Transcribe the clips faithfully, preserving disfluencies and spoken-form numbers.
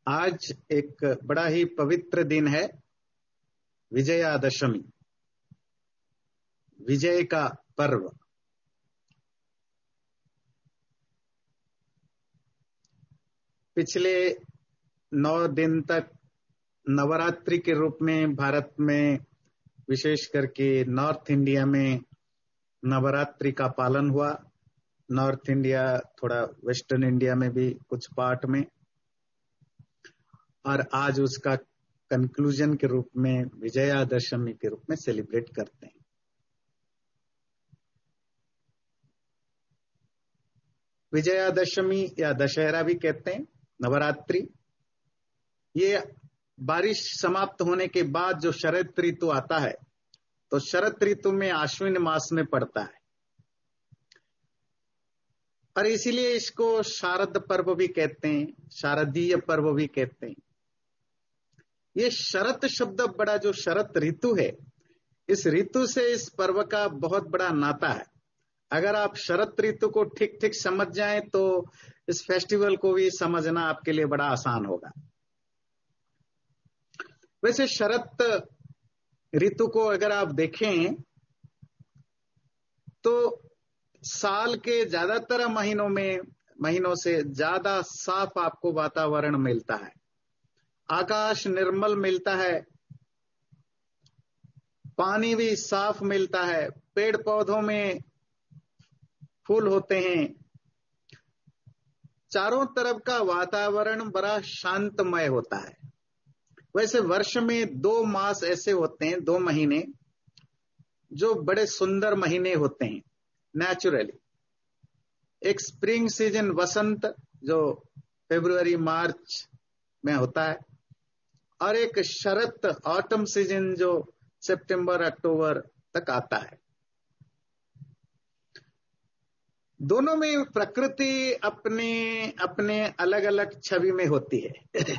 आज एक बड़ा ही पवित्र दिन है, विजयादशमी, विजय का पर्व। पिछले नौ दिन तक नवरात्रि के रूप में भारत में, विशेष करके नॉर्थ इंडिया में नवरात्रि का पालन हुआ। नॉर्थ इंडिया, थोड़ा वेस्टर्न इंडिया में भी कुछ पार्ट में, और आज उसका कंक्लूजन के रूप में विजयादशमी के रूप में सेलिब्रेट करते हैं। विजयादशमी या दशहरा भी कहते हैं, नवरात्रि, ये बारिश समाप्त होने के बाद जो शरद ऋतु आता है, तो शरद ऋतु में आश्विन मास में पड़ता है, और इसीलिए इसको शारद पर्व भी कहते हैं, शारदीय पर्व भी कहते हैं। ये शरत शब्द, बड़ा जो शरत ऋतु है, इस ऋतु से इस पर्व का बहुत बड़ा नाता है। अगर आप शरत ऋतु को ठीक ठीक समझ जाएं तो इस फेस्टिवल को भी समझना आपके लिए बड़ा आसान होगा। वैसे शरत ऋतु को अगर आप देखें तो साल के ज्यादातर महीनों में महीनों से ज्यादा साफ आपको वातावरण मिलता है, आकाश निर्मल मिलता है, पानी भी साफ मिलता है, पेड़ पौधों में फूल होते हैं, चारों तरफ का वातावरण बड़ा शांतमय होता है। वैसे वर्ष में दो मास ऐसे होते हैं, दो महीने जो बड़े सुंदर महीने होते हैं नेचुरली। एक स्प्रिंग सीजन, वसंत, जो फरवरी मार्च में होता है, और एक शरत ऑटम सीजन जो सितंबर अक्टूबर तक आता है। दोनों में प्रकृति अपने अपने अलग अलग छवि में होती है।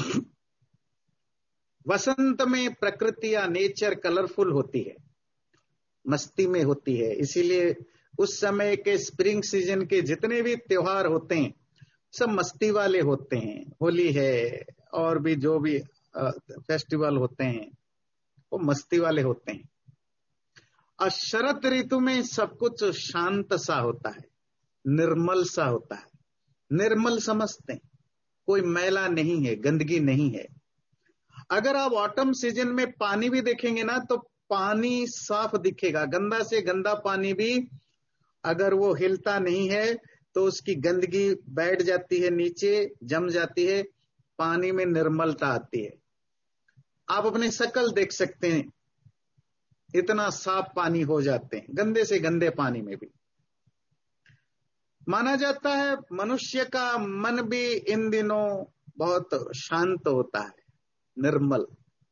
वसंत में प्रकृति या नेचर कलरफुल होती है, मस्ती में होती है, इसीलिए उस समय के स्प्रिंग सीजन के जितने भी त्योहार होते हैं सब मस्ती वाले होते हैं। होली है और भी जो भी फेस्टिवल होते हैं वो मस्ती वाले होते हैं। और शरद ऋतु में सब कुछ शांत सा होता है, निर्मल सा होता है। निर्मल समझते हैं, कोई मैला नहीं है, गंदगी नहीं है। अगर आप ऑटम सीजन में पानी भी देखेंगे ना तो पानी साफ दिखेगा, गंदा से गंदा पानी भी अगर वो हिलता नहीं है तो उसकी गंदगी बैठ जाती है, नीचे जम जाती है, पानी में निर्मलता आती है। आप अपने शकल देख सकते हैं, इतना साफ पानी हो जाते हैं, गंदे से गंदे पानी में भी। माना जाता है मनुष्य का मन भी इन दिनों बहुत शांत होता है, निर्मल।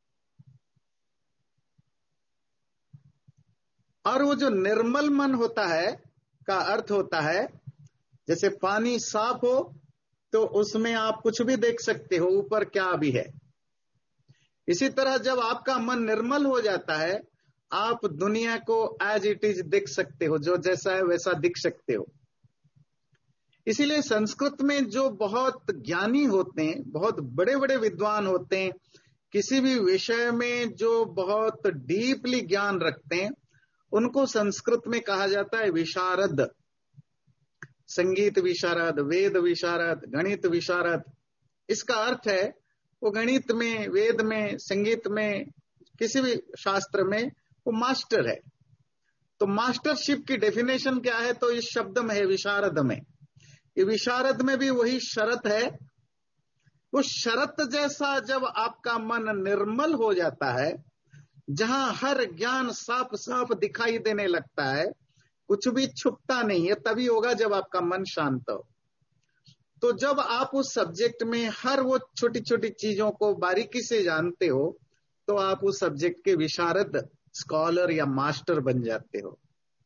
और वो जो निर्मल मन होता है का अर्थ होता है, जैसे पानी साफ हो तो उसमें आप कुछ भी देख सकते हो, ऊपर क्या भी है। इसी तरह जब आपका मन निर्मल हो जाता है, आप दुनिया को एज इट इज देख सकते हो, जो जैसा है वैसा दिख सकते हो। इसीलिए संस्कृत में जो बहुत ज्ञानी होते हैं, बहुत बड़े बड़े विद्वान होते हैं, किसी भी विषय में जो बहुत डीपली ज्ञान रखते हैं, उनको संस्कृत में कहा जाता है विशारद। संगीत विशारद, वेद विशारद, गणित विशारद। इसका अर्थ है वो गणित में, वेद में, संगीत में, किसी भी शास्त्र में वो मास्टर है। तो मास्टरशिप की डेफिनेशन क्या है? तो इस शब्द में है, विशारद में। ये विशारद में भी वही शरत है। वो शरत जैसा जब आपका मन निर्मल हो जाता है, जहां हर ज्ञान साफ साफ दिखाई देने लगता है, कुछ भी छुपता नहीं है, तभी होगा जब आपका मन शांत हो। तो जब आप उस सब्जेक्ट में हर वो छोटी छोटी चीजों को बारीकी से जानते हो, तो आप उस सब्जेक्ट के विशारद, स्कॉलर या मास्टर बन जाते हो।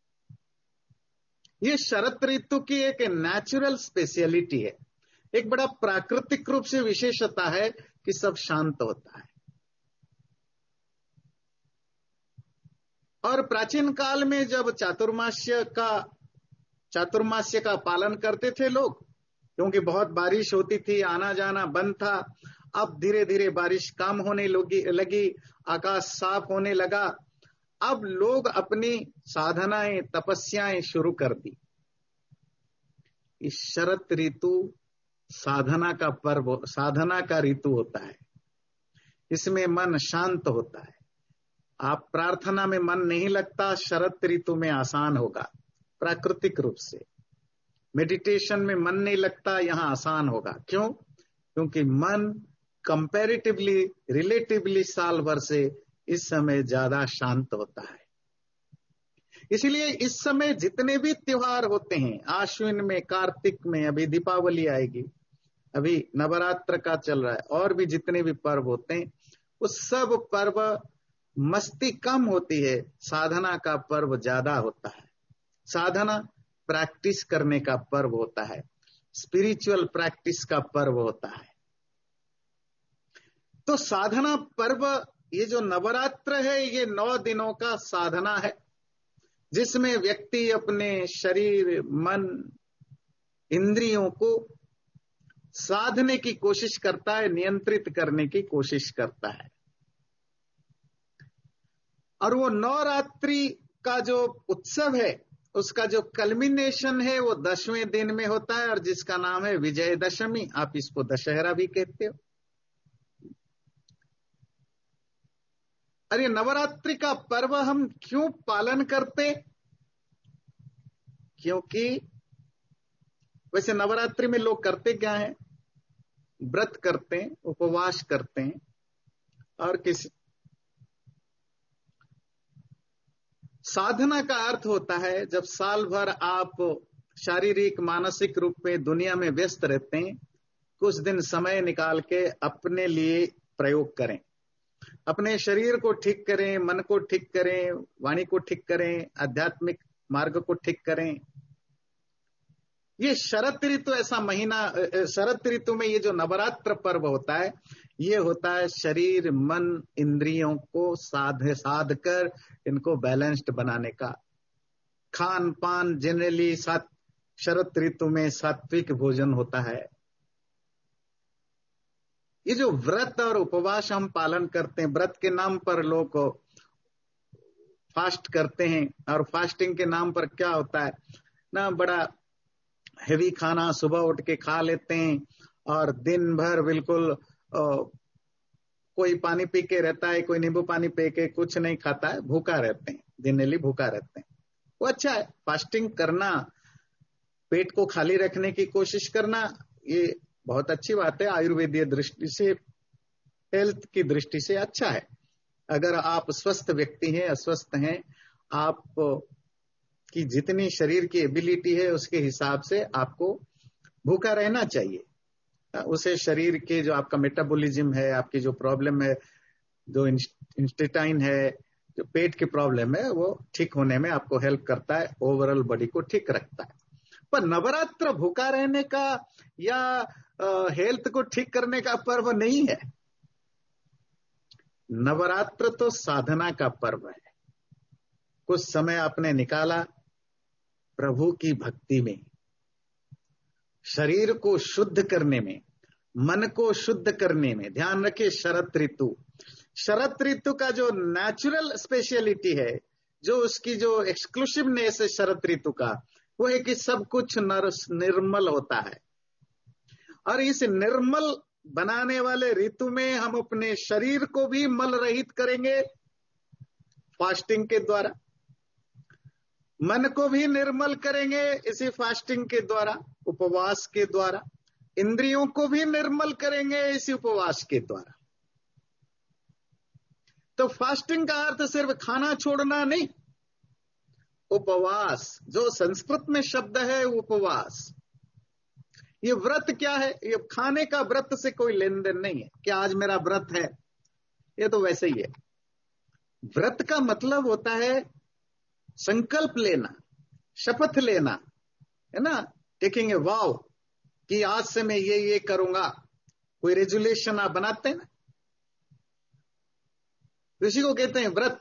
ये शरद ऋतु की एक नेचुरल स्पेशलिटी है, एक बड़ा प्राकृतिक रूप से विशेषता है कि सब शांत होता है। और प्राचीन काल में जब चातुर्मास्य का चातुर्मास्य का पालन करते थे लोग, क्योंकि बहुत बारिश होती थी, आना जाना बंद था, अब धीरे धीरे बारिश कम होने लगी लगी आकाश साफ होने लगा। अब लोग अपनी साधनाएं तपस्याएं शुरू कर दी। इस शरत ऋतु साधना का पर्व, साधना का ऋतु होता है। इसमें मन शांत होता है। आप प्रार्थना में मन नहीं लगता, शरत ऋतु में आसान होगा प्राकृतिक रूप से। मेडिटेशन में मन नहीं लगता, यहां आसान होगा। क्यों? क्योंकि मन कंपैरेटिवली, रिलेटिवली साल भर से इस समय ज्यादा शांत होता है। इसलिए इस समय जितने भी त्योहार होते हैं, आश्विन में, कार्तिक में, अभी दीपावली आएगी, अभी नवरात्र का चल रहा है, और भी जितने भी पर्व होते हैं, उस सब पर्व मस्ती कम होती है, साधना का पर्व ज्यादा होता है। साधना प्रैक्टिस करने का पर्व होता है, स्पिरिचुअल प्रैक्टिस का पर्व होता है। तो साधना पर्व, ये जो नवरात्र है, ये नौ दिनों का साधना है, जिसमें व्यक्ति अपने शरीर, मन, इंद्रियों को साधने की कोशिश करता है, नियंत्रित करने की कोशिश करता है। और वो नवरात्रि का जो उत्सव है, उसका जो कल्मिनेशन है, वो दसवें दिन में होता है, और जिसका नाम है विजयदशमी। आप इसको दशहरा भी कहते हो। अरे नवरात्रि का पर्व हम क्यों पालन करते? क्योंकि वैसे नवरात्रि में लोग करते क्या है? व्रत करते हैं, उपवास करते हैं, और किसी साधना का अर्थ होता है जब साल भर आप शारीरिक मानसिक रूप में दुनिया में व्यस्त रहते हैं, कुछ दिन समय निकाल के अपने लिए प्रयोग करें। अपने शरीर को ठीक करें, मन को ठीक करें, वाणी को ठीक करें, आध्यात्मिक मार्ग को ठीक करें। ये शरद ऋतु ऐसा महीना, शरद ऋतु में ये जो नवरात्र पर्व होता है, ये होता है शरीर, मन, इंद्रियों को साध साध कर इनको बैलेंस्ड बनाने का। खान पान जनरली सात शरद ऋतु में सात्विक भोजन होता है। ये जो व्रत और उपवास हम पालन करते हैं, व्रत के नाम पर लोग फास्ट करते हैं, और फास्टिंग के नाम पर क्या होता है ना, बड़ा हेवी खाना सुबह उठ के खा लेते हैं, और दिन भर बिल्कुल आ, कोई पानी पी के रहता है, कोई नींबू पानी पी के कुछ नहीं खाता है, भूखा रहते हैं, जनरली भूखा रहते हैं। वो अच्छा है, फास्टिंग करना, पेट को खाली रखने की कोशिश करना, ये बहुत अच्छी बात है। आयुर्वेदीय दृष्टि से, हेल्थ की दृष्टि से अच्छा है। अगर आप स्वस्थ व्यक्ति हैं, अस्वस्थ हैं, आप की जितनी शरीर की एबिलिटी है उसके हिसाब से आपको भूखा रहना चाहिए। उसे शरीर के जो आपका मेटाबॉलिज्म है, आपकी जो प्रॉब्लम है, जो इंस्टेटाइन है, जो पेट की प्रॉब्लम है, वो ठीक होने में आपको हेल्प करता है, ओवरऑल बॉडी को ठीक रखता है। पर नवरात्र भूखा रहने का या हेल्थ को ठीक करने का पर्व नहीं है। नवरात्र तो साधना का पर्व है। कुछ समय आपने निकाला प्रभु की भक्ति में, शरीर को शुद्ध करने में, मन को शुद्ध करने में। ध्यान रखिए, शरद ऋतु, शरद ऋतु का जो नेचुरल स्पेशलिटी है, जो उसकी जो एक्सक्लूसिवनेस है शरद ऋतु का, वो है कि सब कुछ निर्मल होता है। और इस निर्मल बनाने वाले ऋतु में हम अपने शरीर को भी मल रहित करेंगे फास्टिंग के द्वारा, मन को भी निर्मल करेंगे इसी फास्टिंग के द्वारा, उपवास के द्वारा, इंद्रियों को भी निर्मल करेंगे इसी उपवास के द्वारा। तो फास्टिंग का अर्थ सिर्फ खाना छोड़ना नहीं, उपवास, जो संस्कृत में शब्द है उपवास, ये व्रत क्या है? ये खाने का व्रत से कोई लेन देन नहीं है कि आज मेरा व्रत है, ये तो वैसे ही है। व्रत का मतलब होता है संकल्प लेना, शपथ लेना, है ना, टेकिंग ए वाव कि आज से मैं ये ये करूंगा। कोई रेजुलेशन आप बनाते हैं ना, इसी को कहते हैं व्रत,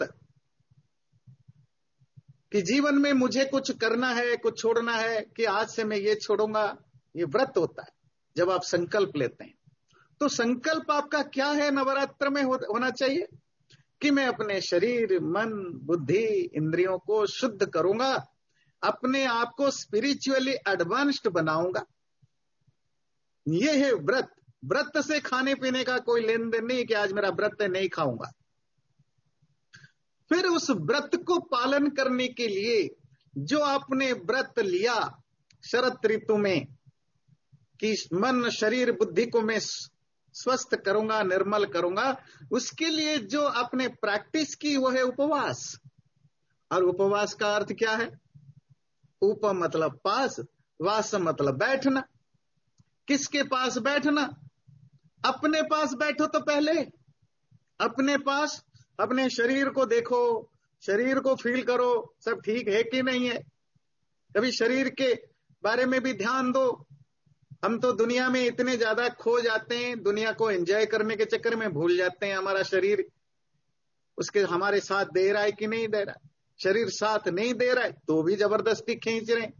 कि जीवन में मुझे कुछ करना है, कुछ छोड़ना है, कि आज से मैं ये छोड़ूंगा, ये व्रत होता है जब आप संकल्प लेते हैं। तो संकल्प आपका क्या है नवरात्र में हो, होना चाहिए कि मैं अपने शरीर, मन, बुद्धि, इंद्रियों को शुद्ध करूंगा, अपने आप को स्पिरिचुअली एडवांस्ड बनाऊंगा। ये है व्रत। व्रत से खाने पीने का कोई लेन देन नहीं कि आज मेरा व्रत है नहीं खाऊंगा। फिर उस व्रत को पालन करने के लिए जो आपने व्रत लिया शरद ऋतु में कि मन, शरीर, बुद्धि को मैं स्वस्थ करूंगा, निर्मल करूंगा, उसके लिए जो आपने प्रैक्टिस की वो है उपवास। और उपवास का अर्थ क्या है? उप मतलब पास, वास मतलब बैठना। किसके पास बैठना? अपने पास बैठो। तो पहले अपने पास अपने शरीर को देखो, शरीर को फील करो, सब ठीक है कि नहीं है। कभी शरीर के बारे में भी ध्यान दो। हम तो दुनिया में इतने ज्यादा खो जाते हैं, दुनिया को एंजॉय करने के चक्कर में भूल जाते हैं हमारा शरीर उसके हमारे साथ दे रहा है कि नहीं दे रहा है। शरीर साथ नहीं दे रहा है तो भी जबरदस्ती खींच रहे हैं।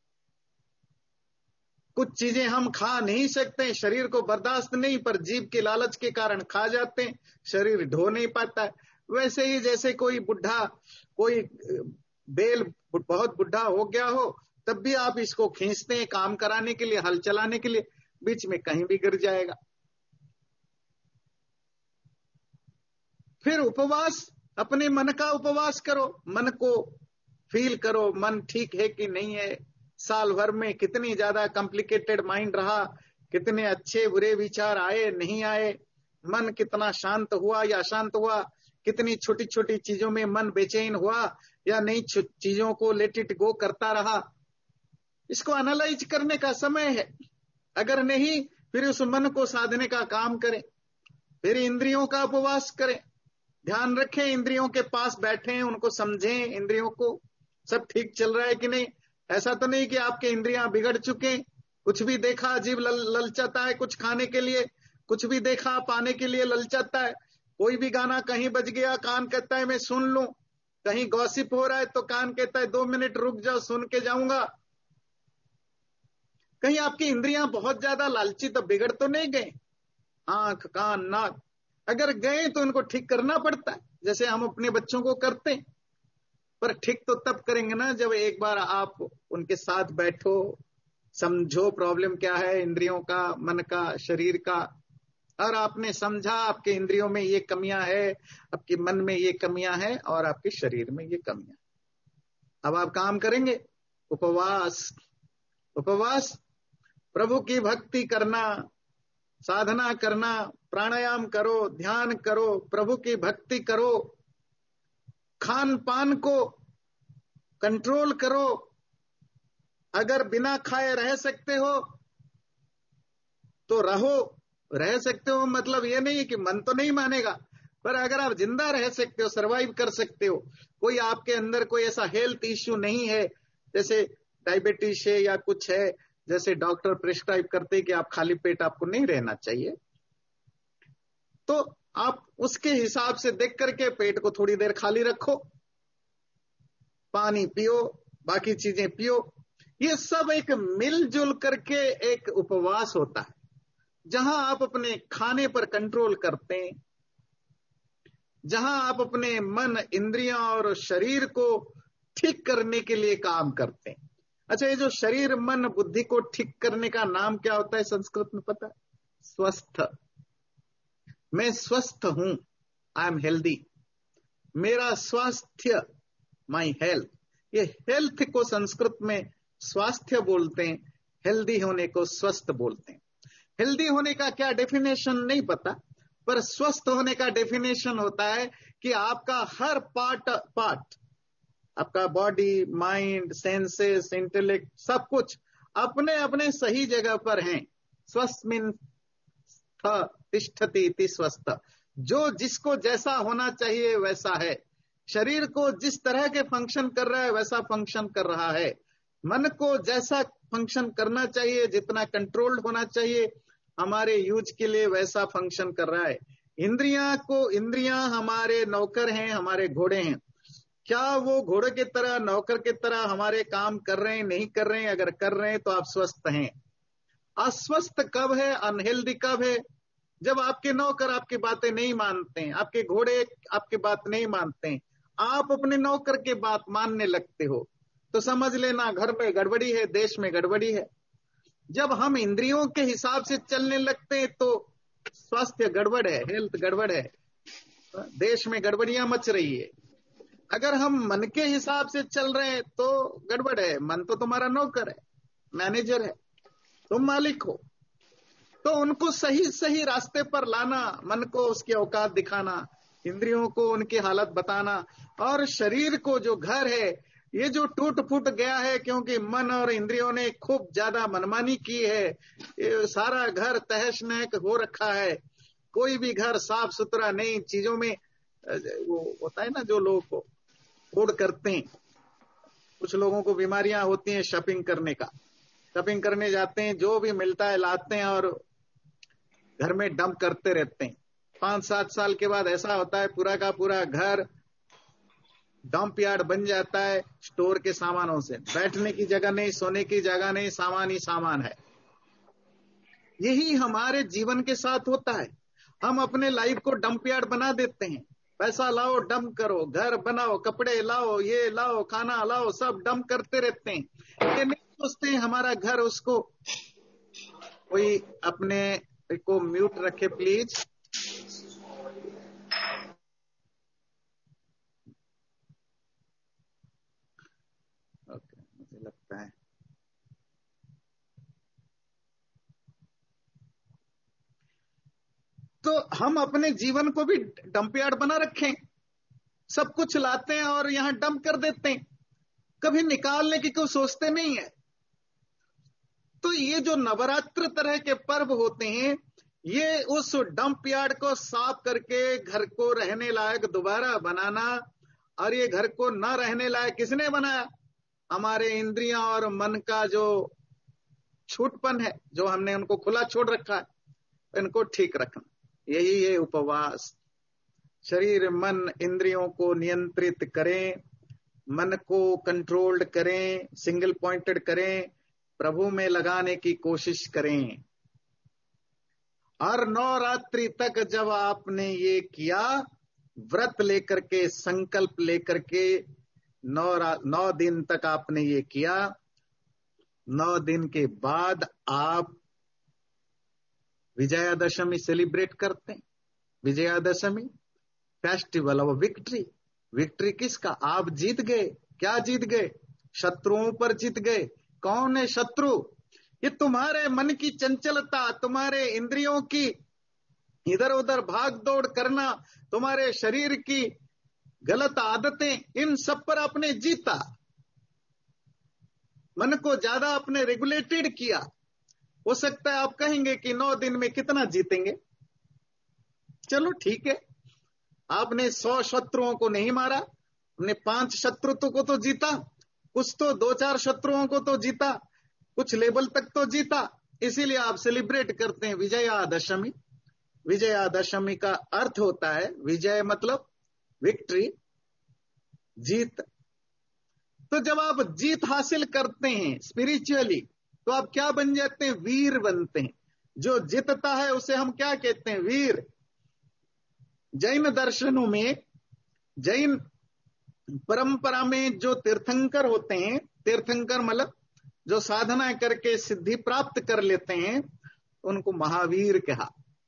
कुछ चीजें हम खा नहीं सकते, शरीर को बर्दाश्त नहीं, पर जीभ के लालच के कारण खा जाते हैं, शरीर ढो नहीं पाता है। वैसे ही जैसे कोई बुढ़ा, कोई बेल बहुत बुढ़ा हो गया हो, तब भी आप इसको खींचते हैं काम कराने के लिए, हल चलाने के लिए, बीच में कहीं भी गिर जाएगा। फिर उपवास, अपने मन का उपवास करो, मन को फील करो, मन ठीक है कि नहीं है। साल भर में कितनी ज्यादा कॉम्प्लिकेटेड माइंड रहा, कितने अच्छे बुरे विचार आए नहीं आए, मन कितना शांत हुआ या अशांत हुआ, कितनी छोटी छोटी चीजों में मन बेचैन हुआ या नई चीजों को लेट इट गो करता रहा। इसको एनालाइज करने का समय है। अगर नहीं, फिर उस मन को साधने का काम करें। फिर इंद्रियों का उपवास करें। ध्यान रखें, इंद्रियों के पास बैठें, उनको समझें, इंद्रियों को सब ठीक चल रहा है कि नहीं। ऐसा तो नहीं कि आपके इंद्रियां बिगड़ चुके, कुछ भी देखा जीव लल, ललचाता है कुछ खाने के लिए, कुछ भी देखा पाने के लिए ललचाता है। कोई भी गाना कहीं बज गया, कान कहता है मैं सुन लूं, कहीं गॉसिप हो रहा है तो कान कहता है दो मिनट रुक जाओ सुन के जाऊंगा। कहीं आपकी इंद्रियां बहुत ज्यादा लालची तो बिगड़ तो नहीं गए? आंख, कान, नाक अगर गए तो उनको ठीक करना पड़ता है, जैसे हम अपने बच्चों को करते हैं। पर ठीक तो तब करेंगे ना जब एक बार आप उनके साथ बैठो, समझो प्रॉब्लम क्या है इंद्रियों का, मन का, शरीर का, और आपने समझा आपके इंद्रियों में ये कमियां है, आपके मन में ये कमियां है और आपके शरीर में ये कमियां। अब आप काम करेंगे उपवास। उपवास प्रभु की भक्ति करना, साधना करना, प्राणायाम करो, ध्यान करो, प्रभु की भक्ति करो, खान पान को कंट्रोल करो। अगर बिना खाए रह सकते हो तो रहो, रह सकते हो मतलब ये नहीं कि मन तो नहीं मानेगा, पर अगर आप जिंदा रह सकते हो, सरवाइव कर सकते हो, कोई आपके अंदर कोई ऐसा हेल्थ इश्यू नहीं है जैसे डायबिटीज है या कुछ है, जैसे डॉक्टर प्रिस्क्राइब करते हैं कि आप खाली पेट आपको नहीं रहना चाहिए, तो आप उसके हिसाब से देख करके पेट को थोड़ी देर खाली रखो, पानी पियो, बाकी चीजें पियो। ये सब एक मिलजुल करके एक उपवास होता है, जहां आप अपने खाने पर कंट्रोल करते हैं, जहां आप अपने मन, इंद्रियां और शरीर को ठीक करने के लिए काम करते हैं। अच्छा, ये जो शरीर, मन, बुद्धि को ठीक करने का नाम क्या होता है संस्कृत में पता है? स्वस्थ। मैं स्वस्थ हूं, आई एम हेल्दी, मेरा स्वास्थ्य, माई हेल्थ। ये हेल्थ को संस्कृत में स्वास्थ्य बोलते हैं, हेल्दी होने को स्वस्थ बोलते हैं। हेल्दी होने का क्या डेफिनेशन नहीं पता, पर स्वस्थ होने का डेफिनेशन होता है कि आपका हर पार्ट पार्ट आपका बॉडी, माइंड, सेंसेस, इंटेलेक्ट, सब कुछ अपने अपने सही जगह पर हैं। स्वस्थ मीन तिष्ठति इति स्वस्थ, जो जिसको जैसा होना चाहिए वैसा है। शरीर को जिस तरह के फंक्शन कर रहा है वैसा फंक्शन कर रहा है, मन को जैसा फंक्शन करना चाहिए, जितना कंट्रोल्ड होना चाहिए हमारे यूज के लिए, वैसा फंक्शन कर रहा है। इंद्रियां को, इंद्रियां हमारे नौकर हैं, हमारे घोड़े हैं। क्या वो घोड़े की तरह, नौकर की तरह हमारे काम कर रहे हैं, नहीं कर रहे हैं? अगर कर रहे हैं तो आप स्वस्थ हैं। अस्वस्थ कब है, अनहेल्दी कब है? जब आपके नौकर आपकी बातें नहीं मानते हैं, आपके घोड़े आपकी बात नहीं मानते हैं, आप अपने नौकर के बात मानने लगते हो, तो समझ लेना घर में गड़बड़ी है, देश में गड़बड़ी है। जब हम इंद्रियों के हिसाब से चलने लगते हैं तो स्वास्थ्य गड़बड़ है, हेल्थ गड़बड़ है, देश में गड़बड़ियां मच रही है। अगर हम मन के हिसाब से चल रहे हैं तो गड़बड़ है। मन तो तुम्हारा नौकर है, मैनेजर है, तुम मालिक हो। तो उनको सही सही रास्ते पर लाना, मन को उसकी औकात दिखाना, इंद्रियों को उनकी हालत बताना, और शरीर को जो घर है ये जो टूट फूट गया है क्योंकि मन और इंद्रियों ने खूब ज्यादा मनमानी की है, ये सारा घर तहस नहस हो रखा है। कोई भी घर साफ सुथरा नहीं, चीजों में वो होता है ना, जो लोग को होड़ करते हैं, कुछ लोगों को बीमारियां होती हैं शॉपिंग करने का, शॉपिंग करने जाते हैं, जो भी मिलता है लाते हैं और घर में डंप करते रहते हैं। पांच सात साल के बाद ऐसा होता है पूरा का पूरा घर डंप यार्ड बन जाता है स्टोर के सामानों से। बैठने की जगह नहीं, सोने की जगह नहीं, सामान ही सामान है। यही हमारे जीवन के साथ होता है। हम अपने लाइफ को डंप यार्ड बना देते हैं। पैसा लाओ डंप करो, घर बनाओ, कपड़े लाओ, ये लाओ, खाना लाओ, सब डंप करते रहते हैं। ये नहीं सोचते हैं हमारा घर उसको। कोई अपने को म्यूट रखे प्लीज। ओके, मुझे लगता है तो हम अपने जीवन को भी डंप यार्ड बना रखें, सब कुछ लाते हैं और यहां डंप कर देते हैं, कभी निकालने की कोई सोचते नहीं है। तो ये जो नवरात्र तरह के पर्व होते हैं, ये उस डंप यार्ड को साफ करके घर को रहने लायक दोबारा बनाना। और ये घर को न रहने लायक किसने बनाया? हमारे इंद्रियां और मन का जो छूटपन है, जो हमने उनको खुला छोड़ रखा है, इनको ठीक रखना। यही है उपवास। शरीर मन इंद्रियों को नियंत्रित करें, मन को कंट्रोल्ड करें, सिंगल पॉइंटेड करें, प्रभु में लगाने की कोशिश करें। और नवरात्रि तक जब आपने ये किया, व्रत लेकर के, संकल्प लेकर के, नौ नौ दिन तक आपने ये किया, नौ दिन के बाद आप विजयादशमी सेलिब्रेट करते हैं। Vijayadashami festival of victory. Victory किसका? आप जीत गए। क्या जीत गए? शत्रुओं पर जीत गए। कौन है शत्रु? ये तुम्हारे मन की चंचलता, तुम्हारे इंद्रियों की इधर उधर भाग दौड़ करना, तुम्हारे शरीर की गलत आदतें, इन सब पर आपने जीता। मन को ज्यादा आपने रेगुलेटेड किया। हो सकता है आप कहेंगे कि नौ दिन में कितना जीतेंगे। चलो ठीक है, आपने सौ शत्रुओं को नहीं मारा, हमने पांच शत्रुत्व को तो जीता, कुछ तो दो चार शत्रुओं को तो जीता, कुछ लेवल तक तो जीता। इसीलिए आप सेलिब्रेट करते हैं विजयादशमी। विजयादशमी का अर्थ होता है, विजय मतलब विक्ट्री, जीत। तो जब आप जीत हासिल करते हैं स्पिरिचुअली, तो आप क्या बन जाते हैं? वीर बनते हैं। जो जीतता है उसे हम क्या कहते हैं? वीर। जैन दर्शनों में, जैन परंपरा में जो तीर्थंकर होते हैं, तीर्थंकर मतलब जो साधना करके सिद्धि प्राप्त कर लेते हैं, उनको महावीर कहा।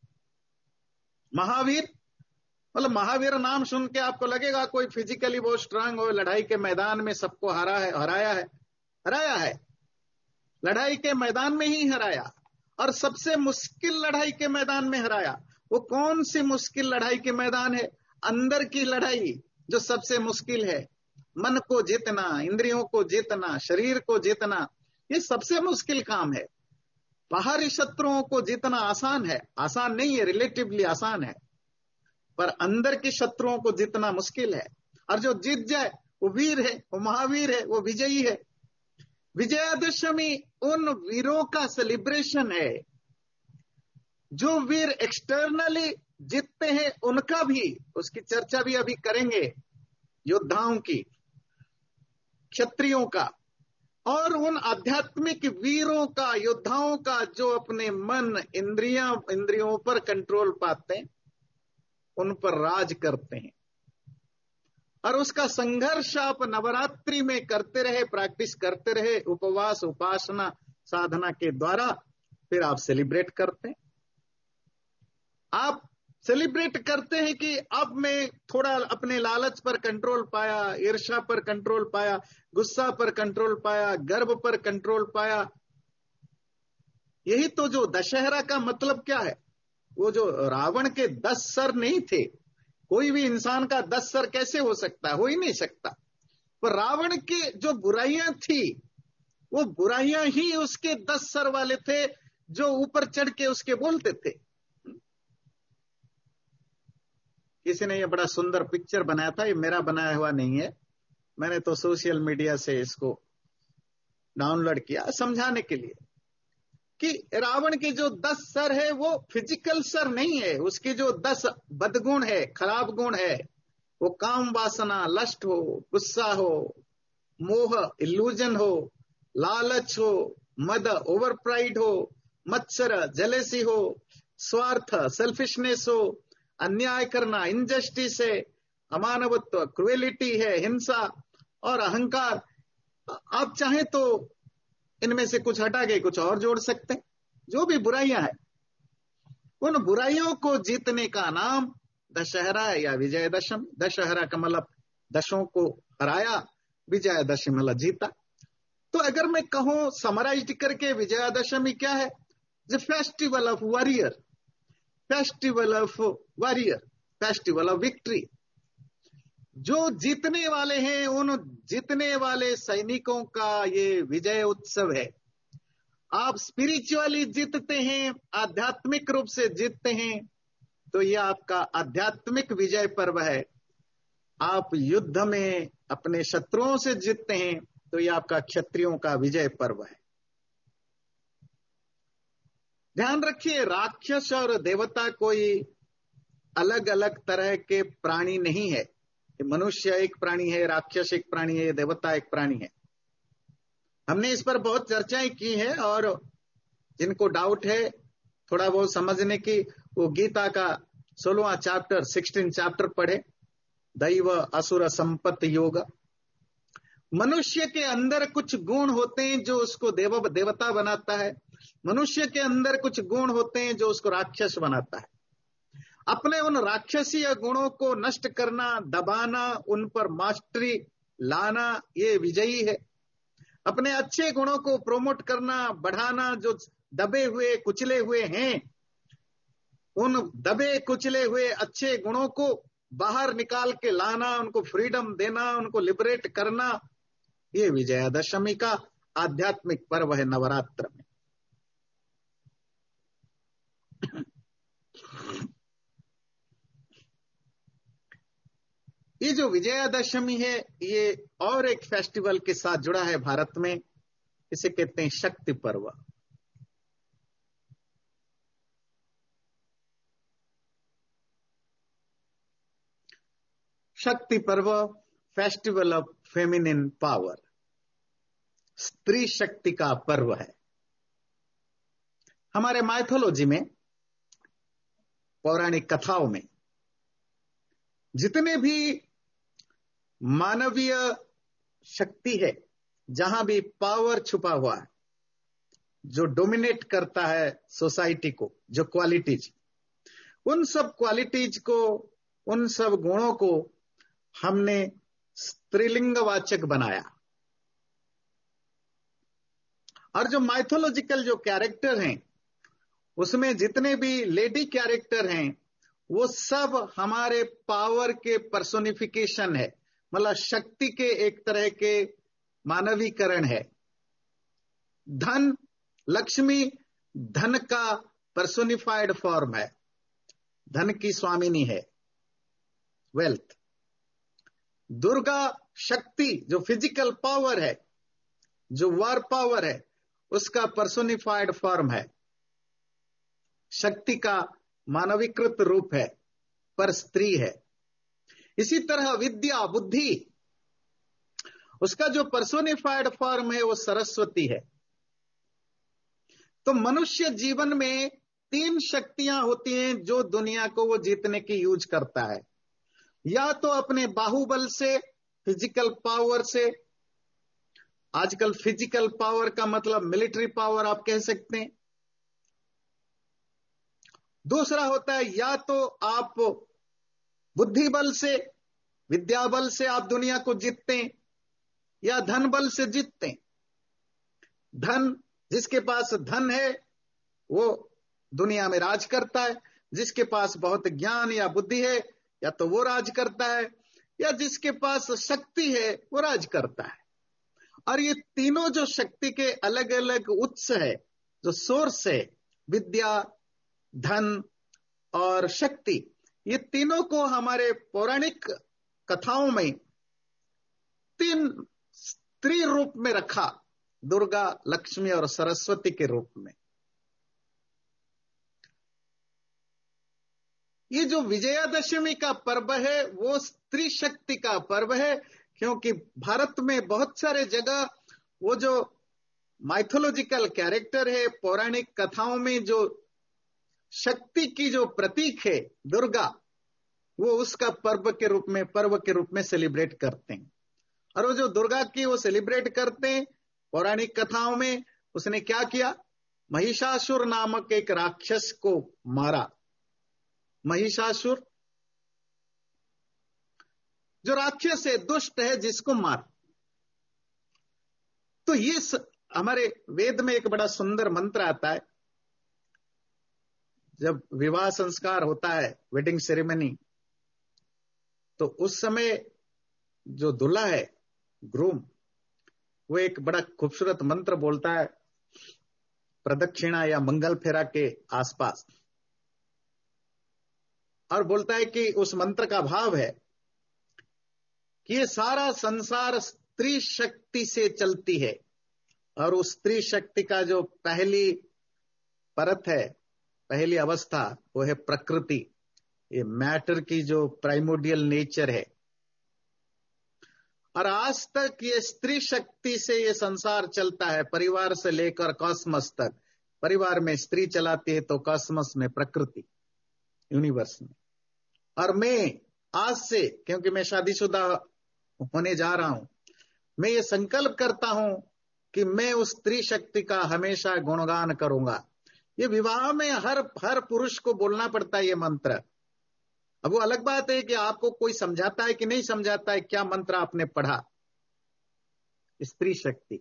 महावीर मतलब, महावीर नाम सुन के आपको लगेगा कोई फिजिकली बहुत स्ट्रांग हो, लड़ाई के मैदान में सबको हरा है, हराया है। हराया है, लड़ाई के मैदान में ही हराया, और सबसे मुश्किल लड़ाई के मैदान में हराया। वो कौन सी मुश्किल लड़ाई के मैदान है? अंदर की लड़ाई जो सबसे मुश्किल है। मन को जीतना, इंद्रियों को जीतना, शरीर को जीतना, ये सबसे मुश्किल काम है। बाहरी शत्रुओं को जीतना आसान है, आसान नहीं है, रिलेटिवली आसान है, पर अंदर के शत्रुओं को जीतना मुश्किल है। और जो जीत जाए वो वीर है, वो महावीर है, वो विजयी है। विजयादशमी उन वीरों का सेलिब्रेशन है। जो वीर एक्सटर्नली जीतते हैं उनका भी, उसकी चर्चा भी अभी करेंगे, योद्धाओं की, क्षत्रियों का। और उन आध्यात्मिक वीरों का, योद्धाओं का जो अपने मन, इंद्रियां इंद्रियों पर कंट्रोल पाते हैं, उन पर राज करते हैं। और उसका संघर्ष आप नवरात्रि में करते रहे, प्रैक्टिस करते रहे, उपवास, उपासना, साधना के द्वारा, फिर आप सेलिब्रेट करते हैं। आप सेलिब्रेट करते हैं कि अब मैं थोड़ा अपने लालच पर कंट्रोल पाया, ईर्ष्या पर कंट्रोल पाया, गुस्सा पर कंट्रोल पाया, गर्व पर कंट्रोल पाया। यही तो जो दशहरा का मतलब क्या है। वो जो रावण के दस सर नहीं थे, कोई भी इंसान का दस सर कैसे हो सकता है, हो ही नहीं सकता। पर रावण के जो बुराइयां थी, वो बुराइयां ही उसके दस सर वाले थे, जो ऊपर चढ़ के उसके बोलते थे। किसी ने ये बड़ा सुंदर पिक्चर बनाया था, ये मेरा बनाया हुआ नहीं है, मैंने तो सोशल मीडिया से इसको डाउनलोड किया समझाने के लिए कि रावण के जो दस सर है वो फिजिकल सर नहीं है। उसके जो दस बदगुण है, खराब गुण है, वो काम वासना, लस्ट हो, गुस्सा हो, मोह, इल्यूजन हो, लालच हो, मद, ओवर प्राइड हो, मत्सर, जेलेसी हो, स्वार्थ, सेल्फिशनेस हो, अन्याय करना, इनजस्टिस है, अमानवत्व, क्रुएलिटी है, हिंसा और अहंकार। आप चाहें तो इनमें से कुछ हटा के कुछ और जोड़ सकते हैं। जो भी बुराइयां हैं, उन बुराइयों को जीतने का नाम दशहरा या विजयदशमी। दशहरा का मतलब दशों को हराया, विजयदशमी मतलब जीता। तो अगर मैं कहूं समराइज करके, विजयदशमी क्या है? The festival of warrior, festival of warrior, festival of victory. जो जीतने वाले हैं, उन जीतने वाले सैनिकों का ये विजय उत्सव है। आप स्पिरिचुअली जीतते हैं, आध्यात्मिक रूप से जीतते हैं, तो ये आपका आध्यात्मिक विजय पर्व है। आप युद्ध में अपने शत्रुओं से जीतते हैं, तो ये आपका क्षत्रियों का विजय पर्व है। ध्यान रखिए, राक्षस और देवता कोई अलग अलग तरह के प्राणी नहीं है। मनुष्य एक प्राणी है, राक्षस एक प्राणी है, देवता एक प्राणी है। हमने इस पर बहुत चर्चाएं की है, और जिनको डाउट है थोड़ा बहुत समझने की, वो गीता का सोलहवां चैप्टर, सिक्सटीन चैप्टर पढ़े, दैव असुर संपत्ति योग। मनुष्य के अंदर कुछ गुण होते हैं जो उसको देव देवता बनाता है। मनुष्य के अंदर कुछ गुण होते हैं जो उसको राक्षस बनाता है। अपने उन राक्षसीय गुणों को नष्ट करना, दबाना, उन पर मास्टरी लाना, ये विजयी है। अपने अच्छे गुणों को प्रोमोट करना, बढ़ाना, जो दबे हुए कुचले हुए हैं, उन दबे कुचले हुए अच्छे गुणों को बाहर निकाल के लाना, उनको फ्रीडम देना, उनको लिबरेट करना, ये विजयादशमी का आध्यात्मिक पर्व है नवरात्र में। ये जो विजयादशमी है, ये और एक फेस्टिवल के साथ जुड़ा है भारत में, इसे कहते हैं शक्ति पर्व। शक्ति पर्व, फेस्टिवल ऑफ फेमिनिन पावर, स्त्री शक्ति का पर्व है। हमारे माइथोलॉजी में, पौराणिक कथाओं में, जितने भी मानवीय शक्ति है, जहां भी पावर छुपा हुआ है, जो डोमिनेट करता है सोसाइटी को, जो क्वालिटीज, उन सब क्वालिटीज को, उन सब गुणों को हमने स्त्रीलिंगवाचक बनाया। और जो माइथोलॉजिकल जो कैरेक्टर हैं, उसमें जितने भी लेडी कैरेक्टर हैं, वो सब हमारे पावर के पर्सोनिफिकेशन है, मतलब शक्ति के एक तरह के मानवीकरण है। धन, लक्ष्मी धन का पर्सोनिफाइड फॉर्म है, धन की स्वामिनी है, वेल्थ। दुर्गा शक्ति जो फिजिकल पावर है, जो वार पावर है, उसका पर्सोनिफाइड फॉर्म है, शक्ति का मानवीकृत रूप है, पर स्त्री है। इसी तरह विद्या, बुद्धि उसका जो पर्सोनिफाइड फॉर्म है वो सरस्वती है। तो मनुष्य जीवन में तीन शक्तियां होती हैं जो दुनिया को वो जीतने की यूज करता है। या तो अपने बाहुबल से, फिजिकल पावर से, आजकल फिजिकल पावर का मतलब मिलिट्री पावर आप कह सकते हैं। दूसरा होता है या तो आप बुद्धि बल से, विद्या बल से आप दुनिया को जीतते हैं, या धन बल से जीतते हैं। धन, जिसके पास धन है वो दुनिया में राज करता है, जिसके पास बहुत ज्ञान या बुद्धि है या तो वो राज करता है, या जिसके पास शक्ति है वो राज करता है। और ये तीनों जो शक्ति के अलग अलग उत्स है, जो सोर्स है, विद्या, धन और शक्ति, ये तीनों को हमारे पौराणिक कथाओं में तीन स्त्री रूप में रखा, दुर्गा, लक्ष्मी और सरस्वती के रूप में। ये जो विजयादशमी का पर्व है वो स्त्री शक्ति का पर्व है, क्योंकि भारत में बहुत सारे जगह वो जो माइथोलॉजिकल कैरेक्टर है, पौराणिक कथाओं में जो शक्ति की जो प्रतीक है दुर्गा, वो उसका पर्व के रूप में पर्व के रूप में सेलिब्रेट करते हैं। और वो जो दुर्गा की वो सेलिब्रेट करते हैं पौराणिक कथाओं में, उसने क्या किया, महिषासुर नामक एक राक्षस को मारा। महिषासुर जो राक्षस है, दुष्ट है, जिसको मार। तो ये स, हमारे वेद में एक बड़ा सुंदर मंत्र आता है। जब विवाह संस्कार होता है, वेडिंग सेरेमनी, तो उस समय जो दूल्हा है, ग्रूम, वो एक बड़ा खूबसूरत मंत्र बोलता है प्रदक्षिणा या मंगल फेरा के आसपास, और बोलता है कि उस मंत्र का भाव है कि ये सारा संसार स्त्री शक्ति से चलती है, और उस स्त्री शक्ति का जो पहली परत है, पहली अवस्था, वो है प्रकृति, ये मैटर की जो प्राइमोडियल नेचर है। और आज तक ये स्त्री शक्ति से ये संसार चलता है, परिवार से लेकर कॉस्मस तक। परिवार में स्त्री चलाती है तो कॉस्मस में प्रकृति, यूनिवर्स में। और मैं आज से, क्योंकि मैं शादीशुदा होने जा रहा हूं, मैं ये संकल्प करता हूं कि मैं उस स्त्री शक्ति का हमेशा गुणगान करूंगा। ये विवाह में हर हर पुरुष को बोलना पड़ता है ये मंत्र। अब वो अलग बात है कि आपको कोई समझाता है कि नहीं समझाता है, क्या मंत्र आपने पढ़ा, स्त्री शक्ति।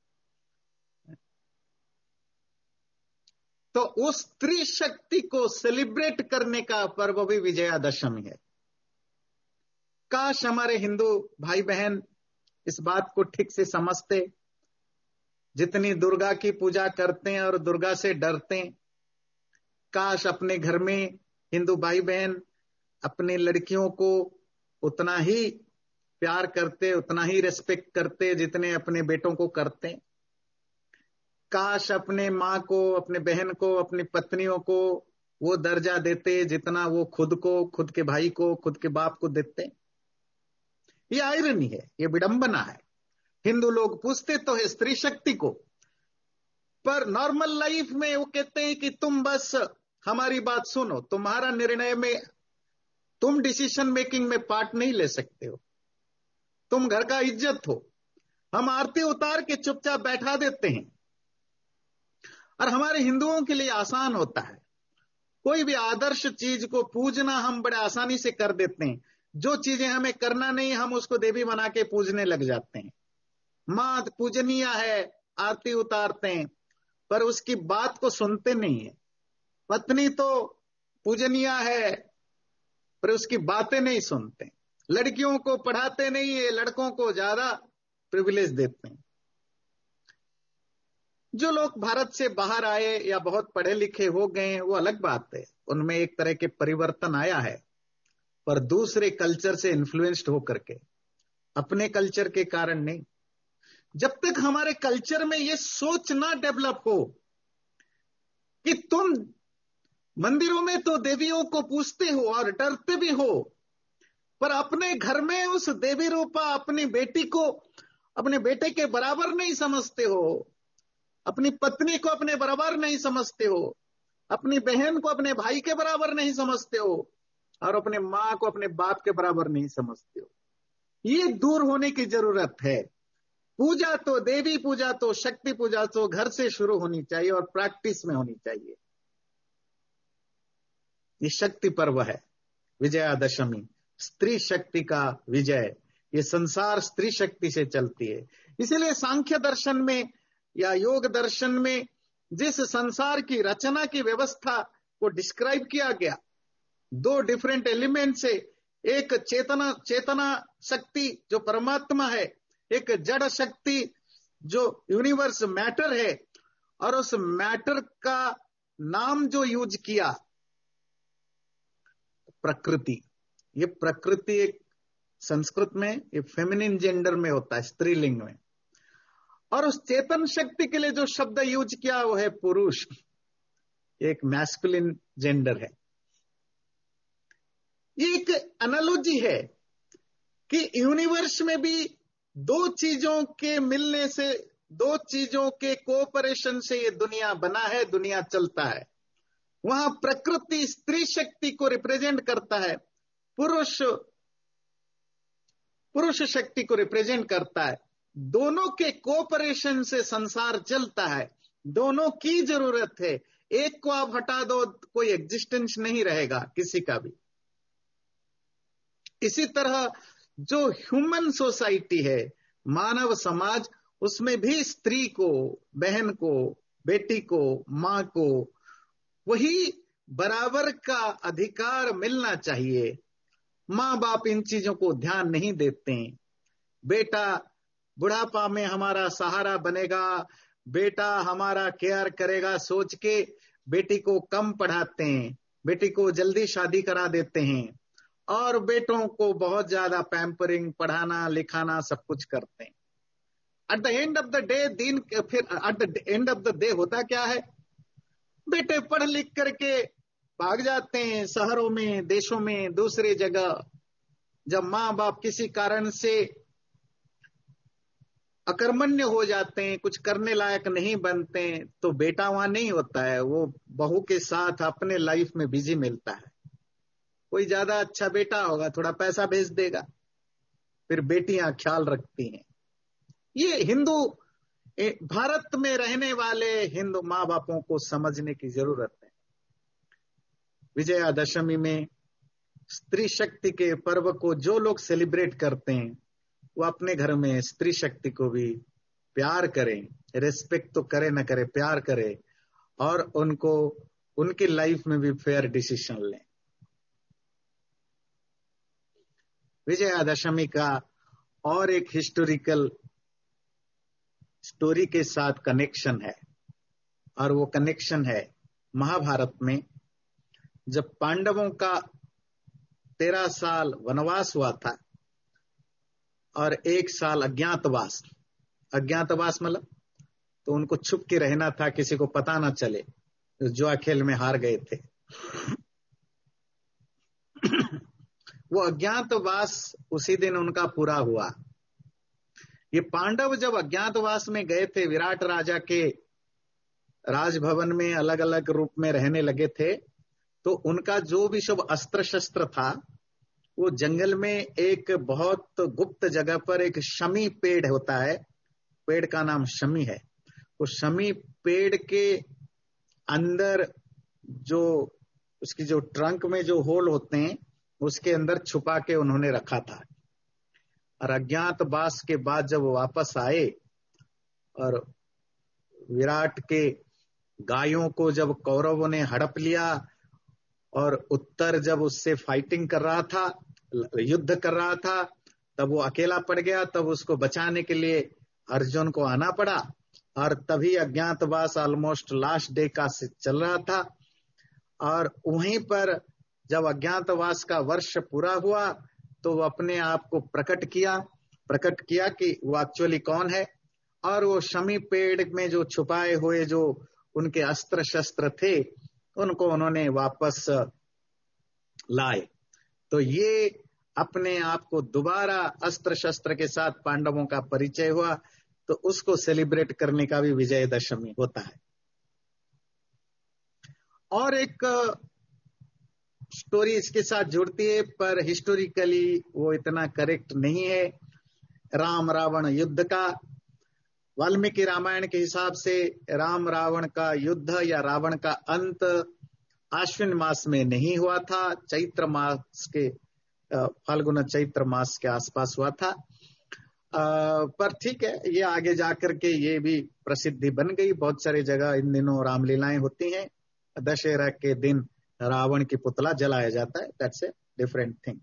तो उस स्त्री शक्ति को सेलिब्रेट करने का पर्व भी विजयादशमी है। काश हमारे हिंदू भाई बहन इस बात को ठीक से समझते। जितनी दुर्गा की पूजा करते हैं और दुर्गा से डरते हैं, काश अपने घर में हिंदू भाई बहन अपनी लड़कियों को उतना ही प्यार करते, उतना ही रेस्पेक्ट करते जितने अपने बेटों को करते हैं। काश अपने माँ को, अपने बहन को, अपनी पत्नियों को वो दर्जा देते जितना वो खुद को, खुद के भाई को, खुद के बाप को देते। ये आयरनी है, ये विडंबना है। हिंदू लोग पूछते तो है स्त्री शक्ति को, पर नॉर्मल लाइफ में वो कहते हैं कि तुम बस हमारी बात सुनो, तुम्हारा निर्णय में, तुम डिसीजन मेकिंग में पार्ट नहीं ले सकते हो, तुम घर का इज्जत हो। हम आरती उतार के चुपचाप बैठा देते हैं। और हमारे हिंदुओं के लिए आसान होता है, कोई भी आदर्श चीज को पूजना हम बड़े आसानी से कर देते हैं। जो चीजें हमें करना नहीं, हम उसको देवी बना के पूजने लग जाते हैं। मां पूजनीय है, आरती उतारते हैं, पर उसकी बात को सुनते नहीं है। पत्नी तो पूजनीय है, पर उसकी बातें नहीं सुनते। लड़कियों को पढ़ाते नहीं है, लड़कों को ज्यादा प्रिविलेज देते हैं। जो लोग भारत से बाहर आए या बहुत पढ़े लिखे हो गए, वो अलग बात है, उनमें एक तरह के परिवर्तन आया है, पर दूसरे कल्चर से इन्फ्लुएंस्ड होकर के, अपने कल्चर के कारण नहीं। जब तक हमारे कल्चर में ये सोच ना डेवलप हो कि तुम मंदिरों में तो देवियों को पूजते हो और डरते भी हो, पर अपने घर में उस देवी रूपा अपनी बेटी को अपने बेटे के बराबर नहीं समझते हो, अपनी पत्नी को अपने बराबर नहीं समझते हो, अपनी बहन को अपने भाई के बराबर नहीं समझते हो, और अपने माँ को अपने बाप के बराबर नहीं समझते हो। ये दूर होने की जरूरत है। पूजा तो, देवी पूजा तो, शक्ति पूजा तो घर से शुरू होनी चाहिए और प्रैक्टिस में होनी चाहिए। ये शक्ति पर्व है, विजयादशमी, स्त्री शक्ति का विजय। ये संसार स्त्री शक्ति से चलती है। इसीलिए सांख्य दर्शन में या योग दर्शन में जिस संसार की रचना की व्यवस्था को डिस्क्राइब किया गया, दो डिफरेंट एलिमेंट से, एक चेतना चेतना शक्ति जो परमात्मा है, एक जड़ शक्ति जो यूनिवर्स मैटर है, और उस मैटर का नाम जो यूज किया प्रकृति। ये प्रकृति एक संस्कृत में ये फेमिनिन जेंडर में होता है, स्त्रीलिंग में, और उस चेतन शक्ति के लिए जो शब्द यूज किया वो है पुरुष, एक मैस्कुलिन जेंडर है। ये एक एनालॉजी है कि यूनिवर्स में भी दो चीजों के मिलने से, दो चीजों के कोऑपरेशन से ये दुनिया बना है, दुनिया चलता है। वहां प्रकृति स्त्री शक्ति को रिप्रेजेंट करता है, पुरुष पुरुष शक्ति को रिप्रेजेंट करता है। दोनों के कोऑपरेशन से संसार चलता है, दोनों की जरूरत है। एक को आप हटा दो, कोई एग्जिस्टेंस नहीं रहेगा किसी का भी। इसी तरह जो ह्यूमन सोसाइटी है, मानव समाज, उसमें भी स्त्री को, बहन को, बेटी को, मां को वही बराबर का अधिकार मिलना चाहिए। माँ बाप इन चीजों को ध्यान नहीं देते हैं। बेटा बुढ़ापा में हमारा सहारा बनेगा, बेटा हमारा केयर करेगा सोच के बेटी को कम पढ़ाते हैं, बेटी को जल्दी शादी करा देते हैं, और बेटों को बहुत ज्यादा पैम्परिंग, पढ़ाना लिखाना सब कुछ करते हैं। At the end of the day दिन फिर at the end of the day होता क्या है? बेटे पढ़ लिख करके भाग जाते हैं शहरों में, देशों में, दूसरी जगह। जब माँ बाप किसी कारण से अकर्मण्य हो जाते हैं, कुछ करने लायक नहीं बनते हैं, तो बेटा वहां नहीं होता है, वो बहू के साथ अपने लाइफ में बिजी मिलता है। कोई ज्यादा अच्छा बेटा होगा, थोड़ा पैसा भेज देगा, फिर बेटियां ख्याल रखती हैं। ये हिंदू, भारत में रहने वाले हिंदू माँ बापों को समझने की जरूरत है। विजयादशमी में स्त्री शक्ति के पर्व को जो लोग सेलिब्रेट करते हैं, वो अपने घर में स्त्री शक्ति को भी प्यार करें, रेस्पेक्ट तो करे न करे, प्यार करें, और उनको उनकी लाइफ में भी फेयर डिसीजन लें। विजयादशमी का और एक हिस्टोरिकल स्टोरी के साथ कनेक्शन है, और वो कनेक्शन है महाभारत में, जब पांडवों का तेरह साल वनवास हुआ था और एक साल अज्ञातवास। अज्ञातवास मतलब तो उनको छुप के रहना था, किसी को पता ना चले, जुआ खेल में हार गए थे। वो अज्ञातवास उसी दिन उनका पूरा हुआ। ये पांडव जब अज्ञातवास में गए थे, विराट राजा के राजभवन में अलग अलग रूप में रहने लगे थे, तो उनका जो भी सब अस्त्र शस्त्र था वो जंगल में एक बहुत गुप्त जगह पर एक शमी पेड़ होता है, पेड़ का नाम शमी है। वो शमी पेड़ के अंदर जो उसकी जो ट्रंक में जो होल होते हैं उसके अंदर छुपा के उन्होंने रखा था। और अज्ञातवास के बाद जब वो वापस आए और विराट के गायों को जब कौरवों ने हड़प लिया और उत्तर जब उससे फाइटिंग कर रहा था, युद्ध कर रहा था, तब वो अकेला पड़ गया। तब उसको बचाने के लिए अर्जुन को आना पड़ा, और तभी अज्ञातवास ऑलमोस्ट लास्ट डे का चल रहा था। और वहीं पर जब अज्ञातवास का वर्ष पूरा हुआ तो वो अपने आप को प्रकट किया प्रकट किया कि वो एक्चुअली कौन है, और वो शमी पेड़ में जो छुपाए हुए जो उनके अस्त्र शस्त्र थे उनको उन्होंने वापस लाए। तो ये अपने आप को दोबारा अस्त्र शस्त्र के साथ पांडवों का परिचय हुआ, तो उसको सेलिब्रेट करने का भी विजयदशमी होता है। और एक स्टोरी इसके साथ जुड़ती है, पर हिस्टोरिकली वो इतना करेक्ट नहीं है। राम रावण युद्ध का, वाल्मीकि रामायण के हिसाब से राम रावण का युद्ध या रावण का अंत आश्विन मास में नहीं हुआ था, चैत्र मास के फाल्गुन चैत्र मास के आसपास हुआ था। आ, पर ठीक है, ये आगे जाकर के ये भी प्रसिद्धि बन गई। बहुत सारी जगह इन दिनों रामलीलाएं होती हैं। दशहरा के दिन रावण की पुतला जलाया जाता है, that's a different thing.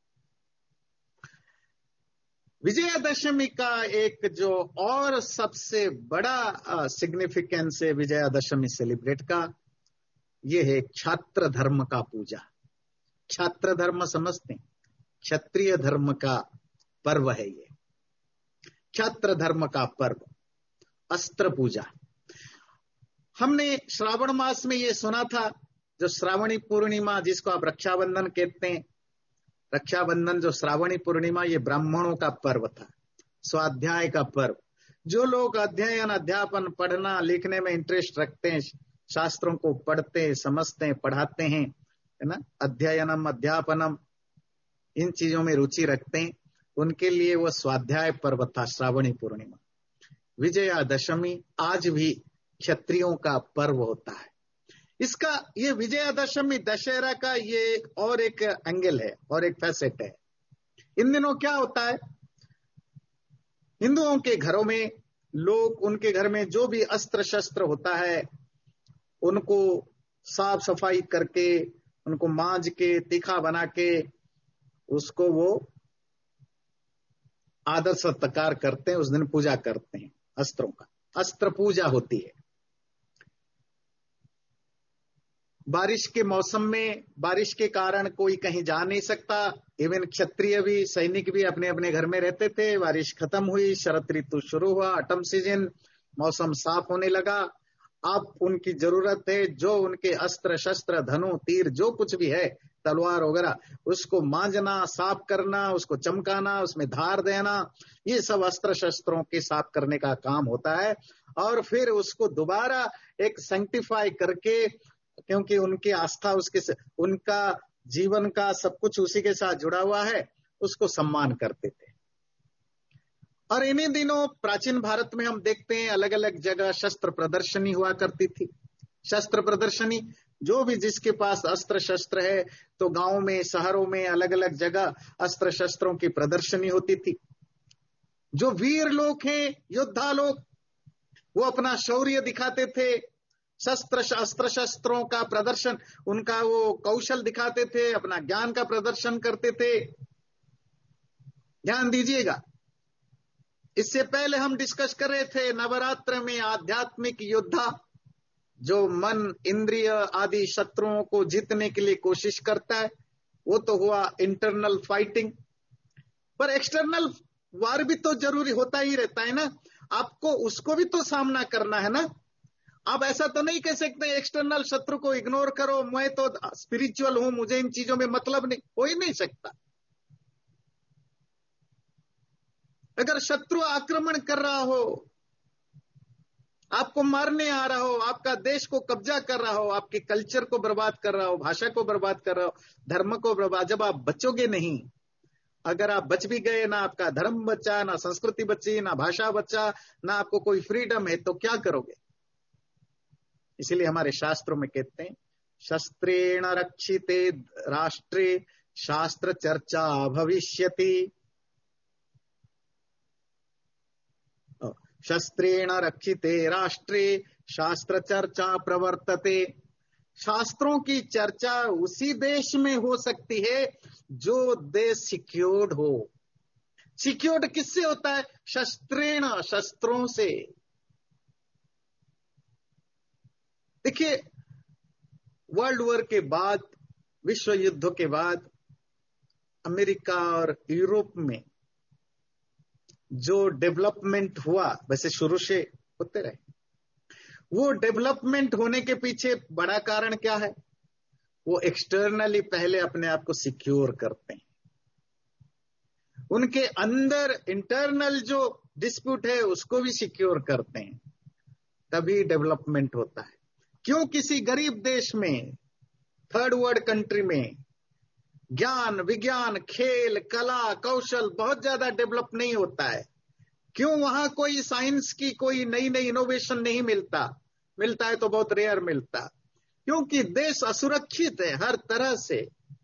Vijayadashami का एक जो और सबसे बड़ा सिग्निफिकेंस है विजयादशमी सेलिब्रेट का, ये है छात्र धर्म का पूजा। छात्र धर्म समझते हैं, क्षत्रिय धर्म का पर्व है ये, छात्र धर्म का पर्व, अस्त्र पूजा। हमने श्रावण मास में ये सुना था, जो श्रावणी पूर्णिमा जिसको आप रक्षाबंधन कहते हैं, रक्षाबंधन जो श्रावणी पूर्णिमा, ये ब्राह्मणों का पर्व था, स्वाध्याय का पर्व। जो लोग अध्ययन अध्यापन पढ़ना लिखने में इंटरेस्ट रखते हैं, शास्त्रों को पढ़ते हैं, समझते हैं, पढ़ाते हैं, है ना, अध्ययनम अध्यापनम इन चीजों में रुचि रखते हैं, उनके लिए वो स्वाध्याय पर्व था श्रावणी पूर्णिमा। विजयादशमी आज भी क्षत्रियों का पर्व होता है। इसका ये विजयादशमी दशहरा का ये और एक एंगल है और एक फैसेट है। इन दिनों क्या होता है, हिंदुओं के घरों में लोग, उनके घर में जो भी अस्त्र शस्त्र होता है उनको साफ सफाई करके, उनको मांज के, तीखा बना के, उसको वो आदर सत्कार करते हैं। उस दिन पूजा करते हैं अस्त्रों का, अस्त्र पूजा होती है। बारिश के मौसम में, बारिश के कारण कोई कहीं जा नहीं सकता, इवन क्षत्रिय भी, सैनिक भी अपने अपने घर में रहते थे। बारिश खत्म हुई, शरद ऋतु शुरू हुआ, ऑटम सीजन, मौसम साफ होने लगा। अब उनकी जरूरत है जो उनके अस्त्र शस्त्र, धनु तीर, जो कुछ भी है, तलवार वगैरह, उसको मांजना, साफ करना, उसको चमकाना, उसमें धार देना, ये सब अस्त्र शस्त्रों के साफ करने का काम होता है। और फिर उसको दोबारा एक सैंक्टिफाई करके, क्योंकि उनकी आस्था उसके, उनका जीवन का सब कुछ उसी के साथ जुड़ा हुआ है, उसको सम्मान करते थे। और इन्हीं दिनों प्राचीन भारत में हम देखते हैं अलग अलग जगह शस्त्र प्रदर्शनी हुआ करती थी। शस्त्र प्रदर्शनी, जो भी जिसके पास अस्त्र शस्त्र है, तो गांव में, शहरों में, अलग अलग जगह अस्त्र शस्त्रों की प्रदर्शनी होती थी। जो वीर लोग हैं, योद्धा लोग, वो अपना शौर्य दिखाते थे, शस्त्र अस्त्र शस्त्रों का प्रदर्शन, उनका वो कौशल दिखाते थे, अपना ज्ञान का प्रदर्शन करते थे। ध्यान दीजिएगा, इससे पहले हम डिस्कस कर रहे थे नवरात्र में आध्यात्मिक योद्धा जो मन, इंद्रिय आदि शत्रुओं को जीतने के लिए कोशिश करता है, वो तो हुआ इंटरनल फाइटिंग। पर एक्सटर्नल वार भी तो जरूरी होता ही रहता है ना, आपको उसको भी तो सामना करना है ना। आप ऐसा तो नहीं कह सकते एक्सटर्नल शत्रु को इग्नोर करो, मैं तो स्पिरिचुअल हूं, मुझे इन चीजों में मतलब नहीं, हो ही नहीं सकता। अगर शत्रु आक्रमण कर रहा हो, आपको मारने आ रहा हो, आपका देश को कब्जा कर रहा हो, आपके कल्चर को बर्बाद कर रहा हो, भाषा को बर्बाद कर रहा हो, धर्म को बर्बाद, जब आप बचोगे नहीं, अगर आप बच भी गए, ना आपका धर्म बचा, ना संस्कृति बची, ना भाषा बचा, ना आपको कोई फ्रीडम है, तो क्या करोगे। इसीलिए हमारे शास्त्रों में कहते हैं, शस्त्रेण रक्षिते राष्ट्रे शास्त्र चर्चा भविष्यति। शस्त्रेण रक्षिते राष्ट्रे शास्त्र चर्चा प्रवर्तते। शास्त्रों की चर्चा उसी देश में हो सकती है जो देश सिक्योर्ड हो। सिक्योर्ड किससे होता है? शस्त्रेण, शस्त्रों से। देखिए, वर्ल्ड वॉर के बाद, विश्व युद्धों के बाद अमेरिका और यूरोप में जो डेवलपमेंट हुआ, वैसे शुरू से होते रहे, वो डेवलपमेंट होने के पीछे बड़ा कारण क्या है? वो एक्सटर्नली पहले अपने आप को सिक्योर करते हैं। उनके अंदर इंटरनल जो डिस्प्यूट है उसको भी सिक्योर करते हैं, तभी डेवलपमेंट होता है। क्यों किसी गरीब देश में, थर्ड वर्ल्ड कंट्री में ज्ञान विज्ञान खेल कला कौशल बहुत ज्यादा डेवलप नहीं होता है? क्यों वहां कोई साइंस की कोई नई नई इनोवेशन नहीं मिलता? मिलता है तो बहुत रेयर मिलता, क्योंकि देश असुरक्षित है हर तरह से।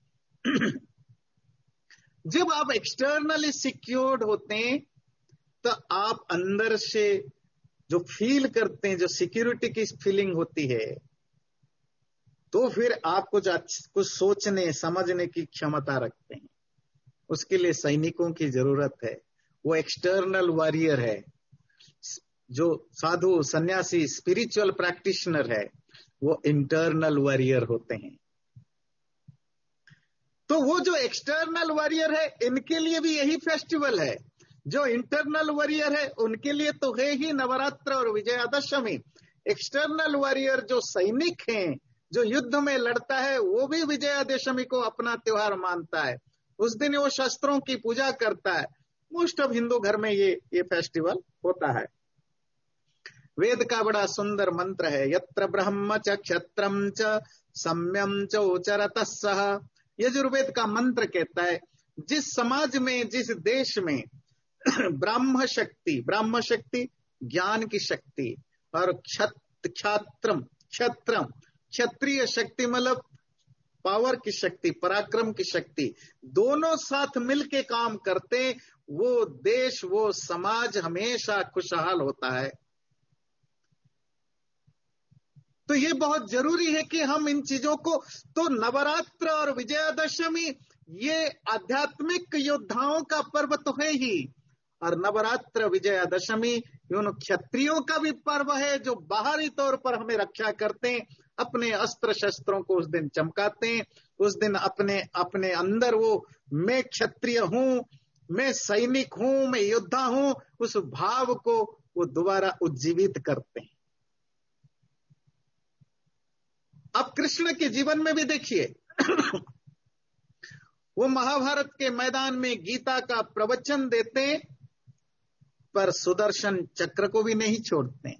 जब आप एक्सटर्नली सिक्योर्ड होते हैं तो आप अंदर से जो फील करते हैं, जो सिक्योरिटी की फीलिंग होती है, तो फिर आप कुछ कुछ सोचने समझने की क्षमता रखते हैं। उसके लिए सैनिकों की जरूरत है। वो एक्सटर्नल वॉरियर है। जो साधु सन्यासी स्पिरिचुअल प्रैक्टिशनर है, वो इंटरनल वॉरियर होते हैं। तो वो जो एक्सटर्नल वॉरियर है, इनके लिए भी यही फेस्टिवल है। जो इंटरनल वॉरियर है उनके लिए तो है ही नवरात्र और विजयादशमी। एक्सटर्नल वॉरियर जो सैनिक हैं, जो युद्ध में लड़ता है, वो भी विजयादशमी को अपना त्योहार मानता है। उस दिन वो शस्त्रों की पूजा करता है। मोस्ट ऑफ हिंदू घर में ये ये फेस्टिवल होता है। वेद का बड़ा सुंदर मंत्र है, यत्र ब्रह्म च क्षत्रम च सम्यम च उचरतः सः। यजुर्वेद का मंत्र कहता है, जिस समाज में, जिस देश में ब्राह्म शक्ति, ब्राह्म शक्ति ज्ञान की शक्ति, और क्षत्रम क्षत्रम क्षत्रिय शक्ति मतलब पावर की शक्ति, पराक्रम की शक्ति, दोनों साथ मिलके काम करते, वो देश वो समाज हमेशा खुशहाल होता है। तो ये बहुत जरूरी है कि हम इन चीजों को, तो नवरात्र और विजयादशमी ये आध्यात्मिक योद्धाओं का पर्व तो है ही, और नवरात्र विजयादशमी उन क्षत्रियों का भी पर्व है जो बाहरी तौर पर हमें रक्षा करते हैं, अपने अस्त्र शस्त्रों को उस दिन चमकाते हैं। उस दिन अपने अपने अंदर वो मैं क्षत्रिय हूं, मैं सैनिक हूं, मैं योद्धा हूं, उस भाव को वो दोबारा उज्जीवित करते हैं। अब कृष्ण के जीवन में भी देखिए, वो महाभारत के मैदान में गीता का प्रवचन देते, पर सुदर्शन चक्र को भी नहीं छोड़ते।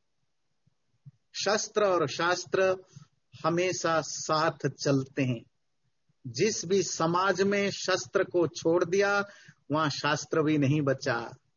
शस्त्र और शास्त्र हमेशा साथ चलते हैं। जिस भी समाज में शस्त्र को छोड़ दिया, वहां शास्त्र भी नहीं बचा।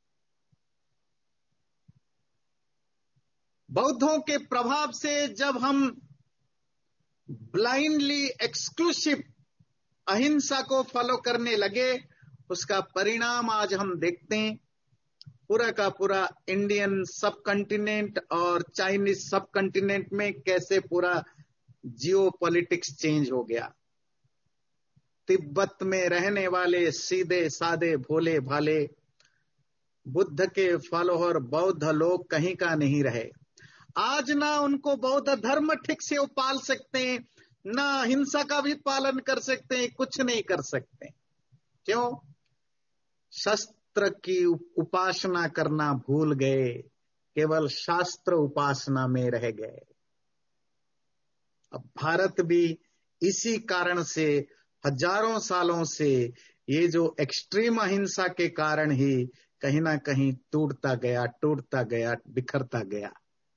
बौद्धों के प्रभाव से जब हम ब्लाइंडली एक्सक्लूसिव अहिंसा को फॉलो करने लगे, उसका परिणाम आज हम देखते हैं। पूरा का पूरा इंडियन सब कॉन्टिनेंट और चाइनीज सब कॉन्टिनेंट में कैसे पूरा जियो पॉलिटिक्स चेंज हो गया। तिब्बत में रहने वाले सीधे सादे भोले भाले बुद्ध के फॉलोअर बौद्ध लोग कहीं का नहीं रहे। आज ना उनको बौद्ध धर्म ठीक से वो पाल सकते हैं, ना हिंसा का भी पालन कर सकते हैं, कुछ नहीं कर सकते। क्यों? शस्त्र की उपासना करना भूल गए, केवल शास्त्र उपासना में रह गए। अब भारत भी इसी कारण से हजारों सालों से ये जो एक्सट्रीम अहिंसा के कारण ही कहीं ना कहीं टूटता गया टूटता गया बिखरता गया।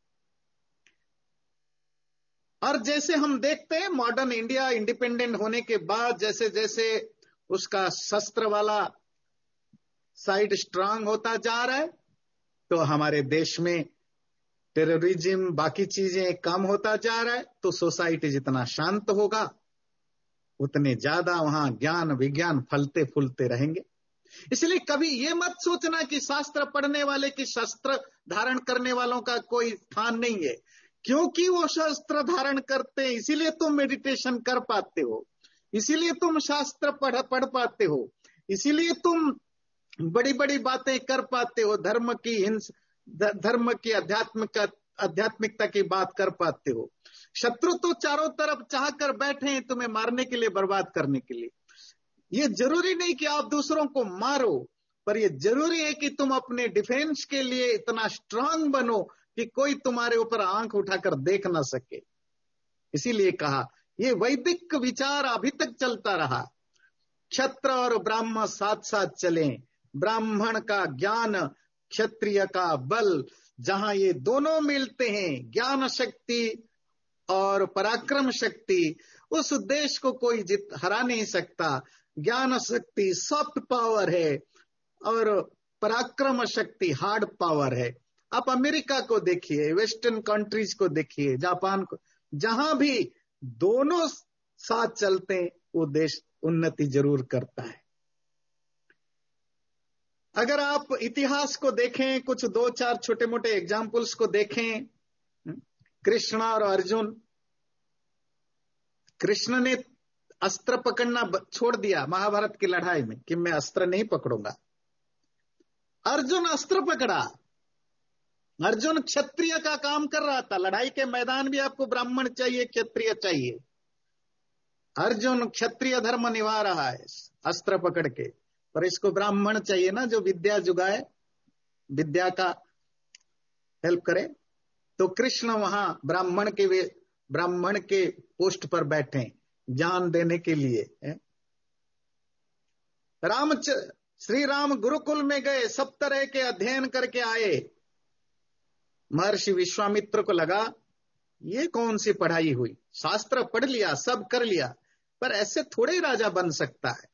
और जैसे हम देखते हैं मॉडर्न इंडिया इंडिपेंडेंट होने के बाद जैसे जैसे उसका शस्त्र वाला साइड स्ट्रांग होता जा रहा है, तो हमारे देश में टेररिज्म बाकी चीजें कम होता जा रहा है। तो सोसाइटी जितना शांत होगा उतने ज्यादा वहां ज्ञान विज्ञान फलते फूलते रहेंगे। इसलिए कभी ये मत सोचना कि शास्त्र पढ़ने वाले की शस्त्र धारण करने वालों का कोई स्थान नहीं है, क्योंकि वो शस्त्र धारण करते हैं इसीलिए तुम मेडिटेशन कर पाते हो, इसीलिए तुम शास्त्र पढ़ पढ़ पाते हो, इसीलिए तुम बड़ी बड़ी बातें कर पाते हो, धर्म की हिंस धर्म की आध्यात्मिक आध्यात्मिकता की बात कर पाते हो। शत्रु तो चारों तरफ चाह कर बैठे हैं तुम्हें मारने के लिए, बर्बाद करने के लिए। ये जरूरी नहीं कि आप दूसरों को मारो, पर ये जरूरी है कि तुम अपने डिफेंस के लिए इतना स्ट्रांग बनो कि कोई तुम्हारे ऊपर आंख उठाकर देख ना सके। इसीलिए कहा ये वैदिक विचार अभी तक चलता रहा। क्षत्र और ब्राह्मण साथ साथ चलें, ब्राह्मण का ज्ञान, क्षत्रिय का बल, जहां ये दोनों मिलते हैं, ज्ञान शक्ति और पराक्रम शक्ति, उस देश को कोई जीत हरा नहीं सकता। ज्ञान शक्ति सॉफ्ट पावर है और पराक्रम शक्ति हार्ड पावर है। आप अमेरिका को देखिए, वेस्टर्न कंट्रीज को देखिए, जापान को, जहां भी दोनों साथ चलते हैं वो देश उन्नति जरूर करता है। अगर आप इतिहास को देखें, कुछ दो चार छोटे मोटे एग्जाम्पल्स को देखें, कृष्ण और अर्जुन, कृष्ण ने अस्त्र पकड़ना छोड़ दिया महाभारत की लड़ाई में कि मैं अस्त्र नहीं पकड़ूंगा। अर्जुन अस्त्र पकड़ा। अर्जुन क्षत्रिय का काम कर रहा था। लड़ाई के मैदान भी आपको ब्राह्मण चाहिए, क्षत्रिय चाहिए। अर्जुन क्षत्रिय धर्म निभा रहा है अस्त्र पकड़ के, पर इसको ब्राह्मण चाहिए ना, जो विद्या जुगाए, विद्या का हेल्प करे। तो कृष्ण वहां ब्राह्मण के वे ब्राह्मण के पोस्ट पर बैठे ज्ञान देने के लिए। राम श्री राम गुरुकुल में गए, सब तरह के अध्ययन करके आए। महर्षि विश्वामित्र को लगा ये कौन सी पढ़ाई हुई, शास्त्र पढ़ लिया, सब कर लिया, पर ऐसे थोड़े ही राजा बन सकता है।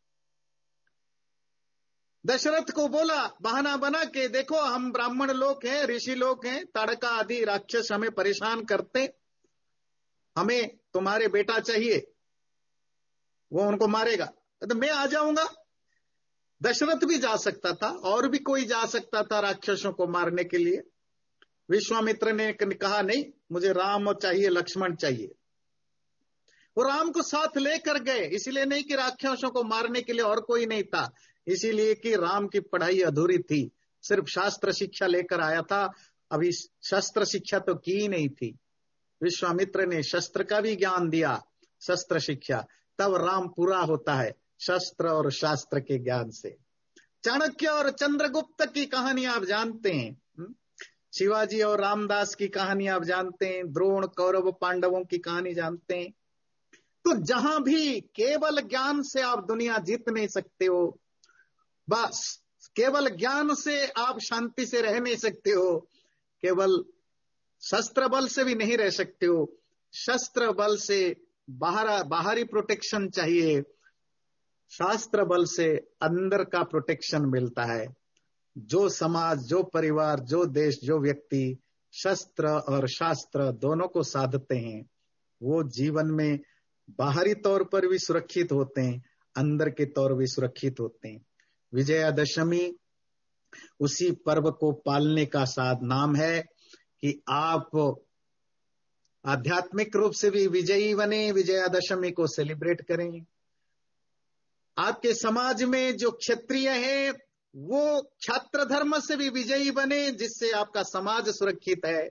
दशरथ को बोला बहाना बना के, देखो हम ब्राह्मण लोग हैं, ऋषि लोग हैं, ताड़का आदि राक्षस हमें परेशान करते, हमें तुम्हारे बेटा चाहिए, वो उनको मारेगा, तो मैं आ जाऊंगा। दशरथ भी जा सकता था और भी कोई जा सकता था राक्षसों को मारने के लिए। विश्वामित्र ने कहा नहीं, मुझे राम चाहिए, लक्ष्मण चाहिए। वो राम को साथ लेकर गए, इसलिए नहीं कि राक्षसों को मारने के लिए और कोई नहीं था, इसीलिए कि राम की पढ़ाई अधूरी थी, सिर्फ शास्त्र शिक्षा लेकर आया था, अभी शस्त्र शिक्षा तो की ही नहीं थी। विश्वामित्र ने शस्त्र का भी ज्ञान दिया, शस्त्र शिक्षा, तब राम पूरा होता है शस्त्र और शास्त्र के ज्ञान से। चाणक्य और चंद्रगुप्त की कहानी आप जानते हैं, शिवाजी और रामदास की कहानी आप जानते हैं, द्रोण कौरव पांडवों की कहानी जानते हैं। तो जहां भी केवल ज्ञान से आप दुनिया जीत नहीं सकते हो, बस केवल ज्ञान से आप शांति से रह नहीं सकते हो, केवल शस्त्र बल से भी नहीं रह सकते हो। शस्त्र बल से बाहर बाहरी प्रोटेक्शन चाहिए, शास्त्र बल से अंदर का प्रोटेक्शन मिलता है। जो समाज, जो परिवार, जो देश, जो व्यक्ति शस्त्र और शास्त्र दोनों को साधते हैं, वो जीवन में बाहरी तौर पर भी सुरक्षित होते हैं, अंदर के तौर भी सुरक्षित होते हैं। विजयादशमी उसी पर्व को पालने का साध नाम है कि आप आध्यात्मिक रूप से भी विजयी बने, विजयादशमी को सेलिब्रेट करें। आपके समाज में जो क्षत्रिय है वो क्षात्र धर्म से भी विजयी बने, जिससे आपका समाज सुरक्षित है।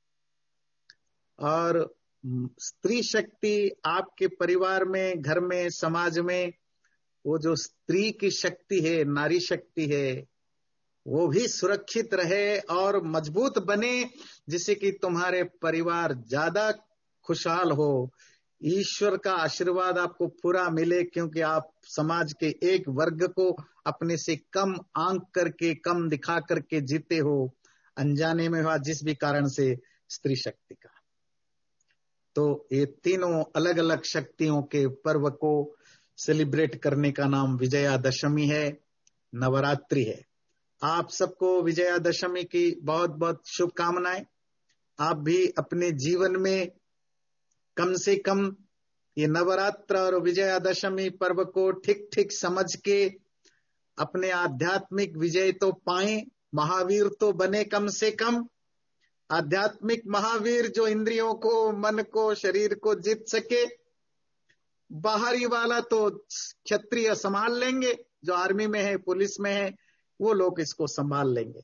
और स्त्री शक्ति आपके परिवार में, घर में, समाज में, वो जो स्त्री की शक्ति है, नारी शक्ति है, वो भी सुरक्षित रहे और मजबूत बने, जिससे कि तुम्हारे परिवार ज्यादा खुशहाल हो, ईश्वर का आशीर्वाद आपको पूरा मिले, क्योंकि आप समाज के एक वर्ग को अपने से कम आंक करके, कम दिखा करके जीते हो, अनजाने में हुआ जिस भी कारण से स्त्री शक्ति का। तो ये तीनों अलग अलग शक्तियों के पर्व को सेलिब्रेट करने का नाम विजयादशमी है, नवरात्रि है। आप सबको विजयादशमी की बहुत बहुत शुभकामनाएं। आप भी अपने जीवन में कम से कम ये नवरात्र और विजयादशमी पर्व को ठीक ठीक समझ के अपने आध्यात्मिक विजय तो पाएं, महावीर तो बने कम से कम, आध्यात्मिक महावीर जो इंद्रियों को, मन को, शरीर को जीत सके। बाहरी वाला तो क्षत्रिय संभाल लेंगे, जो आर्मी में है, पुलिस में है, वो लोग इसको संभाल लेंगे।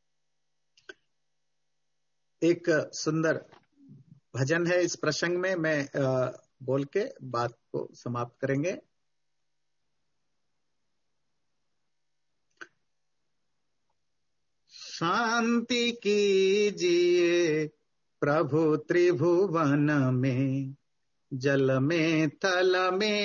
एक सुंदर भजन है इस प्रसंग में, मैं आ, बोल के बात को समाप्त करेंगे। शांति कीजिए प्रभु त्रिभुवन में, जल में थल में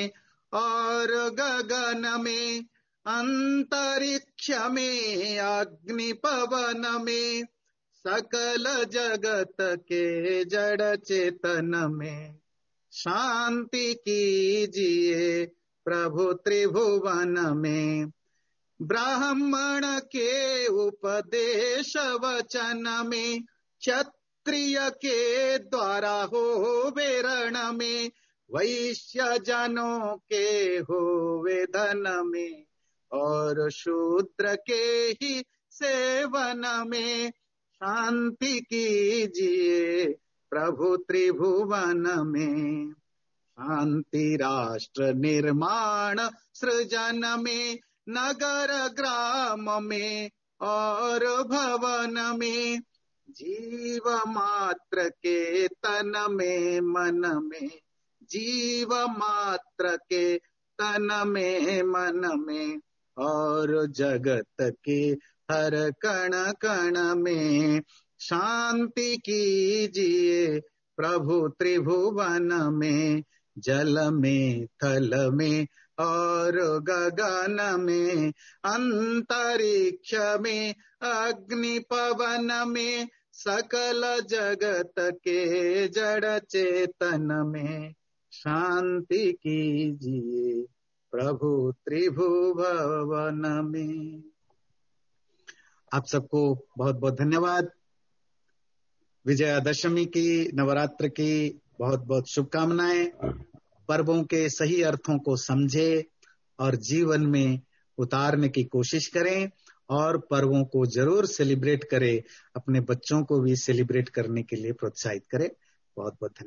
और गगन में, अंतरिक्ष में, अग्नि पवन में, सकल जगत के जड़ चेतन में शांति कीजिए प्रभु त्रिभुवन में। ब्राह्मण के उपदेश वचन में, क्षत्रिय के द्वारा हो वेरण में, वैश्य जनों के हो वेदन में, और शूद्र के ही सेवन में शांति कीजिए प्रभु त्रिभुवन में। शांति राष्ट्र निर्माण सृजन में, नगर ग्राम में और भवन में, जीव मात्र के तन में मन में, जीव मात्र के तन में मन में, और जगत के हर कण कण में शांति कीजिए प्रभु त्रिभुवन में। जल में, थल में और गगन में, अंतरिक्ष में, अग्नि पवन में, सकल जगत के जड़ चेतन में शांति कीजिए प्रभु त्रिभुवन में। आप सबको बहुत बहुत धन्यवाद। विजयादशमी की, नवरात्र की बहुत बहुत शुभकामनाएं। पर्वों के सही अर्थों को समझे और जीवन में उतारने की कोशिश करें, और पर्वों को जरूर सेलिब्रेट करें। अपने बच्चों को भी सेलिब्रेट करने के लिए प्रोत्साहित करें। बहुत बहुत धन्यवाद।